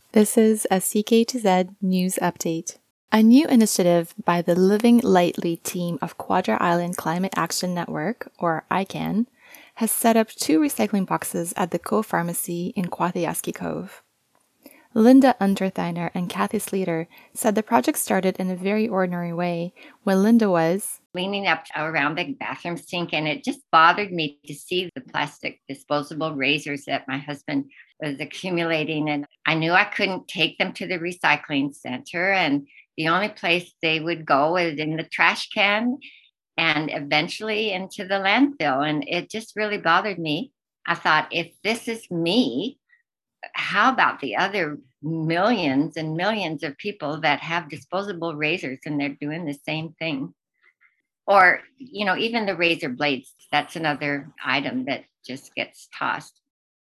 This is a CK to Z news update. A new initiative by the Living Lightly team of Quadra Island Climate Action Network, or ICAN, has set up 2 recycling boxes at the Cove Pharmacy in Quathiaski Cove. Linda Untertheiner and Kathy Sleater said the project started in a very ordinary way when Linda was cleaning up around the bathroom sink, and it just bothered me to see the plastic disposable razors that my husband was accumulating, and I knew I couldn't take them to the recycling center, and the only place they would go is in the trash can and eventually into the landfill, and it just really bothered me. I thought, if this is me, how about the other millions and millions of people that have disposable razors and they're doing the same thing? Or, even the razor blades, that's another item that just gets tossed.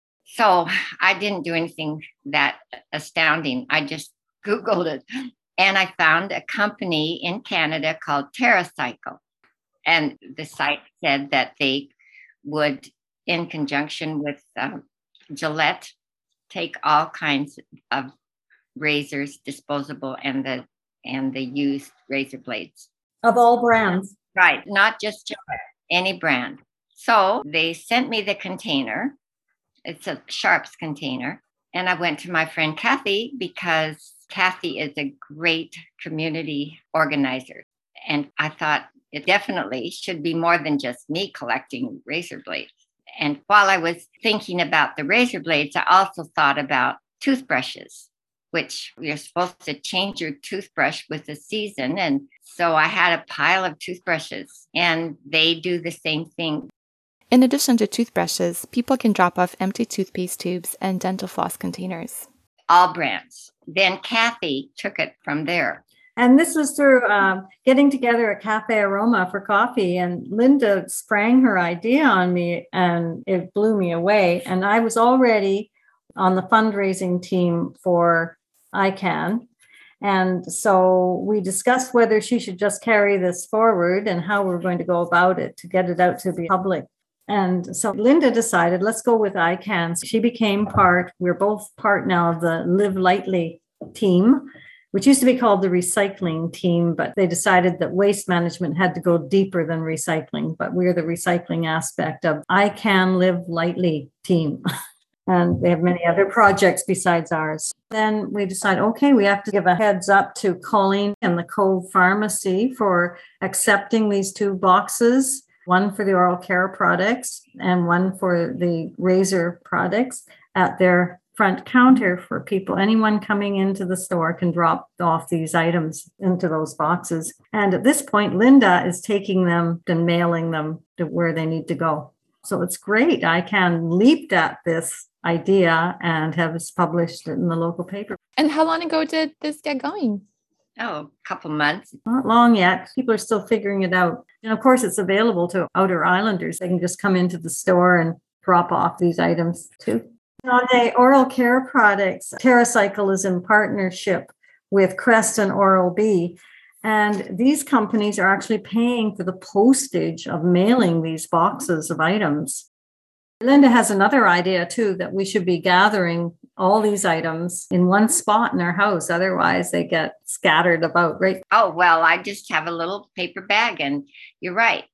So I didn't do anything that astounding. I just Googled it and I found a company in Canada called TerraCycle. And the site said that they would, in conjunction with Gillette, take all kinds of razors, disposable and the used razor blades. Of all brands. Right, not just Gillette, any brand. So they sent me the container. It's a Sharps container. And I went to my friend Kathy because Kathy is a great community organizer. And I thought it definitely should be more than just me collecting razor blades. And while I was thinking about the razor blades, I also thought about toothbrushes, which you're supposed to change your toothbrush with the season. And so I had a pile of toothbrushes, and they do the same thing. In addition to toothbrushes, people can drop off empty toothpaste tubes and dental floss containers. All brands. Then Kathy took it from there. And this was through getting together at Cafe Aroma for coffee. And Linda sprang her idea on me, and it blew me away. And I was already on the fundraising team for ICAN. And so we discussed whether she should just carry this forward and how we're going to go about it to get it out to the public. And so Linda decided, let's go with ICAN. So she became we're both part now of the Live Lightly team, which used to be called the recycling team, but they decided that waste management had to go deeper than recycling. But we're the recycling aspect of ICAN Live Lightly team. And they have many other projects besides ours. Then we decided, okay, we have to give a heads up to Colleen and the Cove Pharmacy for accepting these 2 boxes, one for the oral care products and one for the razor products at their front counter for people. Anyone coming into the store can drop off these items into those boxes. And at this point, Linda is taking them and mailing them to where they need to go. So it's great. ICAN leaped at this idea and have published it in the local paper. And how long ago did this get going? Oh, a couple months. Not long yet. People are still figuring it out. And of course, it's available to Outer Islanders. They can just come into the store and drop off these items too. On the oral care products, TerraCycle is in partnership with Crest and Oral-B. And these companies are actually paying for the postage of mailing these boxes of items. Linda has another idea, too, that we should be gathering all these items in one spot in our house. Otherwise, they get scattered about, right? Oh, well, I just have a little paper bag, and you're right.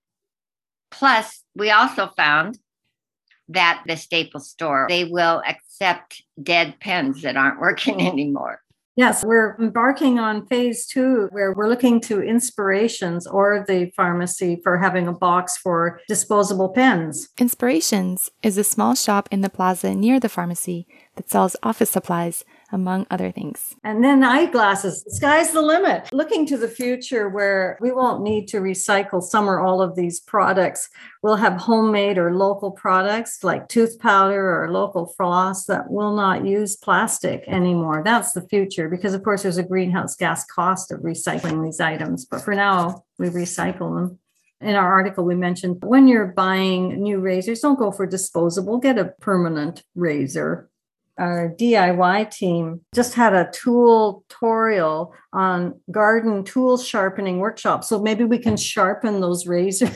Plus, we also found that the Staples store, they will accept dead pens that aren't working anymore. Yes, we're embarking on phase 2, where we're looking to Inspirations or the pharmacy for having a box for disposable pens. Inspirations is a small shop in the plaza near the pharmacy that sells office supplies, among other things. And then eyeglasses. The sky's the limit. Looking to the future where we won't need to recycle some or all of these products. We'll have homemade or local products like tooth powder or local floss that will not use plastic anymore. That's the future because, of course, there's a greenhouse gas cost of recycling these items. But for now, we recycle them. In our article, we mentioned when you're buying new razors, don't go for disposable. Get a permanent razor. Our DIY team just had a tutorial on garden tool sharpening workshop. So maybe we can sharpen those razors.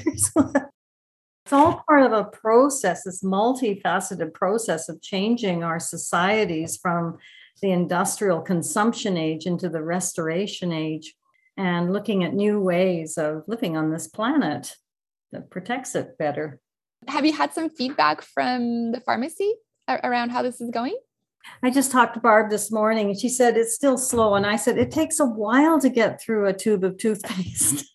It's all part of a process, this multifaceted process of changing our societies from the industrial consumption age into the restoration age, and looking at new ways of living on this planet that protects it better. Have you had some feedback from the pharmacy around how this is going? I just talked to Barb this morning and she said it's still slow. And I said, it takes a while to get through a tube of toothpaste.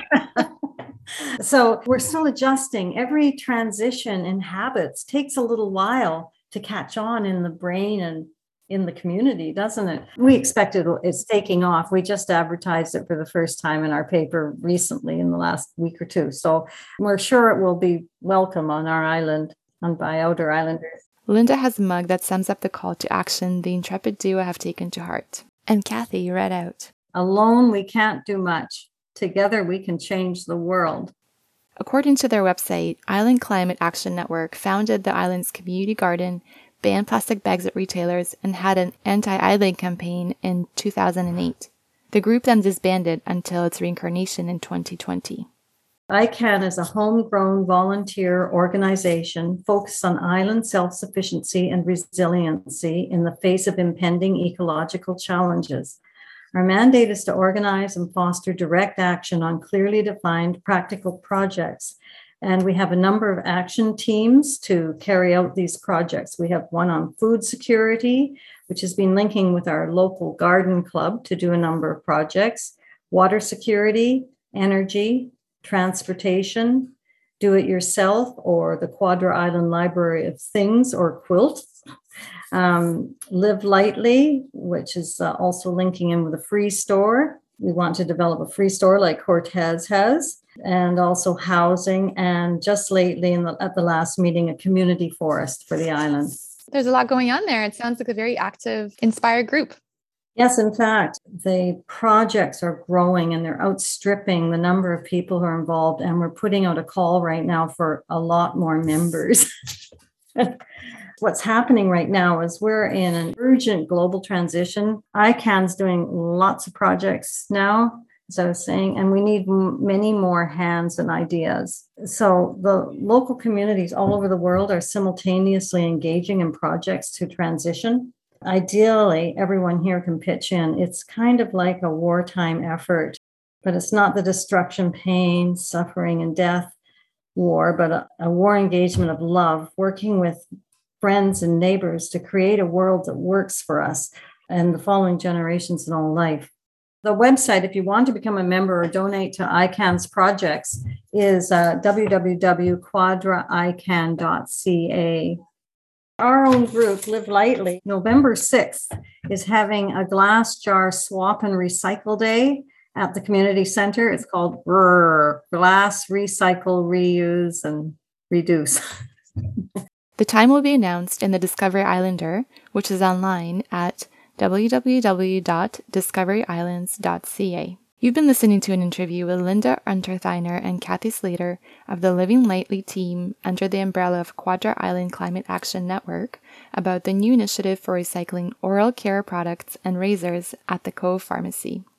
So we're still adjusting. Every transition in habits takes a little while to catch on in the brain and in the community, doesn't it? We expect it's taking off. We just advertised it for the first time in our paper recently in the last week or two. So we're sure it will be welcome on our island and by outer islanders. Linda has a mug that sums up the call to action the intrepid duo have taken to heart. And Kathy read out, "Alone we can't do much. Together we can change the world." According to their website, Island Climate Action Network founded the island's community garden, banned plastic bags at retailers, and had an anti-idling campaign in 2008. The group then disbanded until its reincarnation in 2020. ICAN is a homegrown volunteer organization focused on island self-sufficiency and resiliency in the face of impending ecological challenges. Our mandate is to organize and foster direct action on clearly defined practical projects. And we have a number of action teams to carry out these projects. We have one on food security, which has been linking with our local garden club to do a number of projects, water security, energy, transportation, do it yourself, or the Quadra Island Library of Things, or Quilt. Live Lightly, which is also linking in with a free store. We want to develop a free store like Cortez has, and also housing, and just lately at the last meeting, a community forest for the island. There's a lot going on there. It sounds like a very active, inspired group. Yes, in fact, the projects are growing and they're outstripping the number of people who are involved. And we're putting out a call right now for a lot more members. What's happening right now is we're in an urgent global transition. ICANN's doing lots of projects now, as I was saying, and we need many more hands and ideas. So the local communities all over the world are simultaneously engaging in projects to transition. Ideally, everyone here can pitch in. It's kind of like a wartime effort, but it's not the destruction, pain, suffering, and death war, but a war engagement of love, working with friends and neighbors to create a world that works for us and the following generations and all life. The website, if you want to become a member or donate to ICANN's projects, is www.quadraicann.ca. Our own group, Live Lightly, November 6th, is having a glass jar swap and recycle day at the community center. It's called Glass Recycle, Reuse, and Reduce. The time will be announced in the Discovery Islander, which is online at www.discoveryislands.ca. You've been listening to an interview with Linda Unterthiner and Kathy Slater of the Living Lightly team under the umbrella of Quadra Island Climate Action Network about the new initiative for recycling oral care products and razors at the Cove Pharmacy.